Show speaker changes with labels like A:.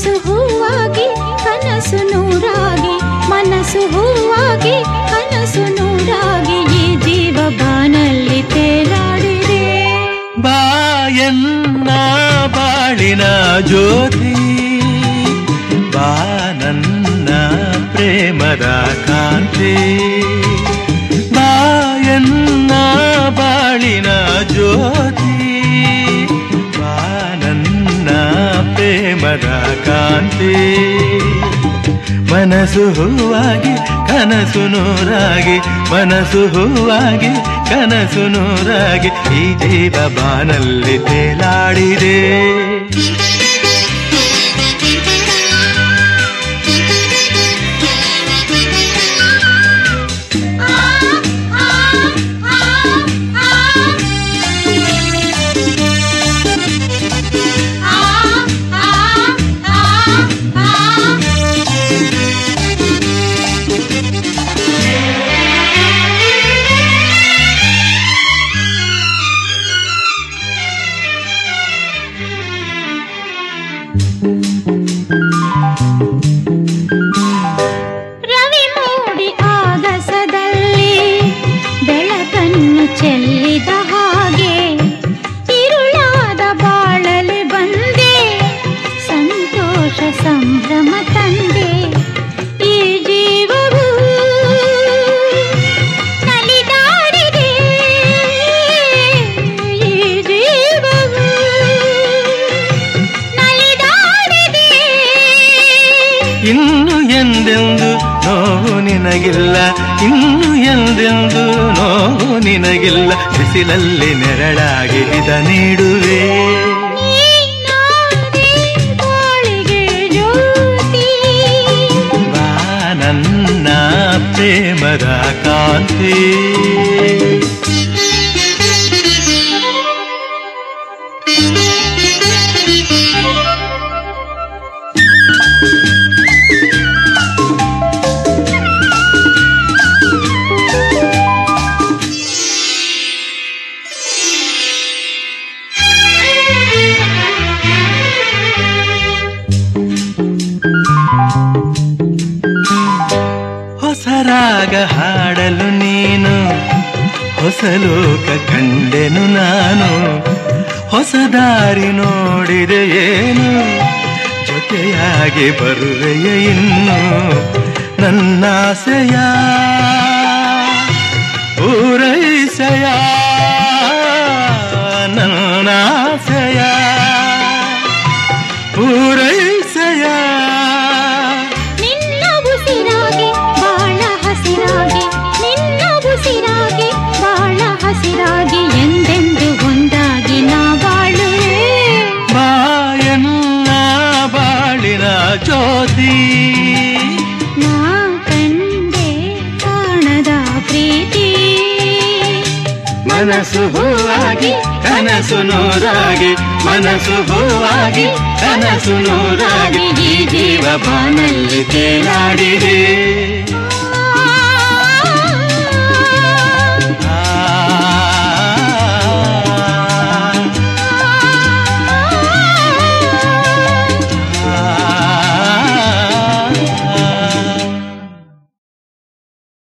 A: ಮನಸ್ಸು ಹೂವಾಗಿ ಕನಸು ನೂರಾಗಿ, ಮನಸ್ಸು ಹೂವಾಗಿ ಕನಸು ನೂರಾಗಿ, ಈ ಜೀವ ಬಾನಲ್ಲಿ ತೇಲಾಡಿದೆ.
B: ಬಾಯನ್ನ ಬಾಳಿನ ಜ್ಯೋತಿ, ಬಾ ನನ್ನ ಪ್ರೇಮದ ಕಾಂತಿ. ಬಾಯನ್ನ ಬಾಳಿನ ಜ್ಯೋತಿ, ಬಾ ನನ್ನ ಪ್ರೇಮದ ಕಾಂತಿ. ಮನಸ್ಸು ಹೂವಾಗಿ ಕನಸು ನೂರಾಗಿ, ಮನಸ್ಸು ಹೂವಾಗಿ ಕನಸು ನೂರಾಗಿ, ಈ ಜೀವ ಬಾನಲ್ಲಿ ತೇಲಾಡಿದೆ.
A: ರವಿ ಮೂಡಿ ಆಗಸದಲ್ಲಿ ಬೆಳಕನ್ನು ಚೆಲ್ಲಿದ ಹಾಗೆ, ಇರುಳಾದ ಬಾಳಲಿ ಬಂದೆ, ಸಂತೋಷ ಸಂಭ್ರಮ ತಂದೆ. ಈ ಜೀವವು ನಲಿದಾಡಿದೆ, ಈ ಜೀವವು ನಲಿದಾಡಿದೆ.
B: ಇನ್ನು ಎಂದೆಂದು ನೋವು ನಿನಗಿಲ್ಲ, ಇನ್ನು ಎಂದೆಂದು ನೋವು ನಿನಗಿಲ್ಲ, ಬಿಸಿಲಲ್ಲಿ ನೆರಳಾಗಿ ಇದ ನೀಡುವೆ.
A: ನೀನಾದೆ ಬಾಳಿಗೆ ಜ್ಯೋತಿ,
B: ಬಾ ನನ್ನ ಪ್ರೇಮದ ಕಾಂತಿ. ಹೊಸ ರಾಗ ಹಾಡಲು ನೀನು, ಹೊಸ ಲೋಕ ಕಂಡೆನು ನಾನು, ಹೊಸ ದಾರಿ ನೋಡಿದೆ ಏನು, ಜೊತೆಯಾಗಿ ಬರುವೆಯ ಇನ್ನು. ನನ್ನಾಸೆಯ ಪೂರೈಸೆಯ, ನನ್ನಾಸೆಯ ಪೂರೈಸೆಯ.
A: ನಿನ್ನ ಉಸಿರಾಗಿ ಬಾಳ ಹಸಿರಾಗಿ, ನಿನ್ನ ಉಸಿರಾಗಿ ಬಾಳ ಹಸಿರಾಗಿ, ಎಂದೆಂದು ಒಂದಾಗಿ ನಾ ಬಾಳುವೆ.
B: ಬಾಯನ್ನ ಬಾಳಿನ ಜ್ಯೋತಿ,
A: ನಾ ಕಂಡೆ ಕಾಣದ ಪ್ರೀತಿ.
B: ಮನಸ್ಸು ಹೂವಾಗಿ ಕನಸು ನೂರಾಗಿ, ಮನಸ್ಸು ಹೂವಾಗಿ ಕನಸು ನೂರಾಗಿ, ಈ ಜೀವ ಬಾನಲ್ಲಿ ತೇಲಾಡಿದೆ.